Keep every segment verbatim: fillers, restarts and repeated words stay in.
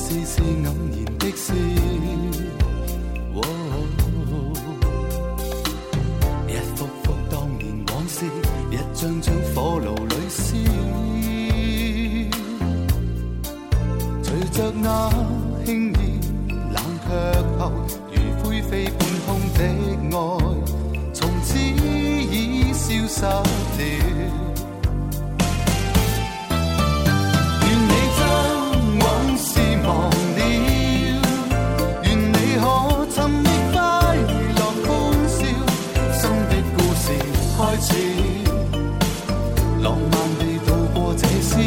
丝丝黯然的笑。一幅幅當年往事，一張張火爐裏燒。隨着那輕易冷卻後，如灰飛半空的愛，從此已消失了。浪漫地度過這宵，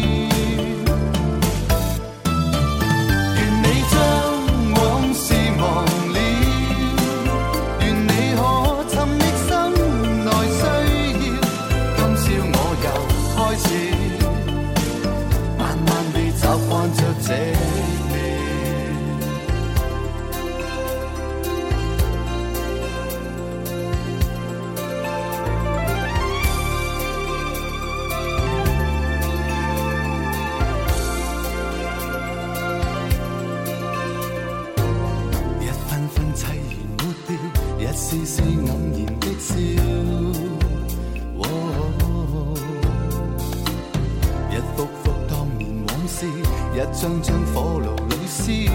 願你將往事忘了，願你可尋覓心內需要。今宵我又開始，慢慢地習慣着這。絲絲黯然的笑，一幅幅當年往事，一張張火爐裏燒。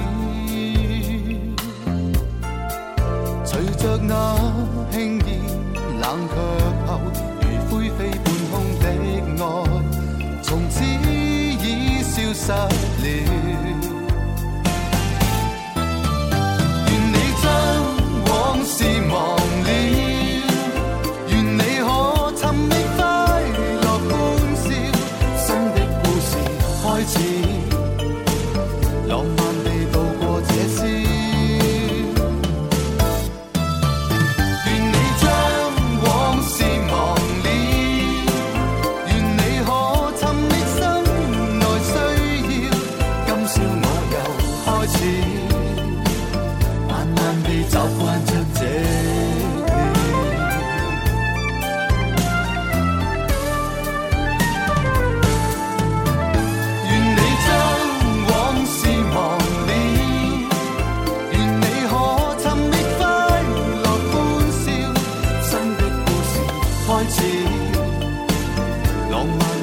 隨着那輕易冷卻後，如灰飛半空的愛，從此已消失了。是忘了，願你可尋覓快樂歡笑，新的故事開始，浪漫地度過這宵。願你將往事忘了，願你可尋覓心內需要。今宵我又開始，慢慢地習慣着。浪漫